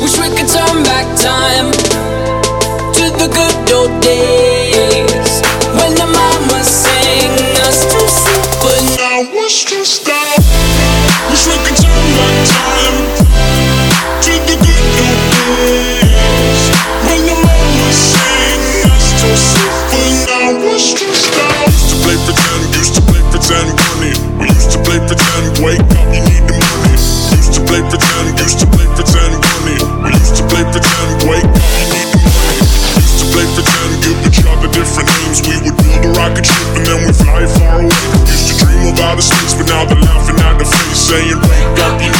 Wish we could turn back time to the good old days when the mama sang us to sleep, but now we're stressed out. Wish we could turn back time to the good old days when the mama sang us to sleep, but now we're stressed out. Used to play pretend, bunny. We used to play pretend, wake up, you need the money. Used to play pretend, bunny. We used to play pretend, wake up, you need the money. Used to play pretend, give each other different names. We would build a rocket ship and then we fly far away. Used to dream of outer space, but now they're laughing at the face, saying wake up, you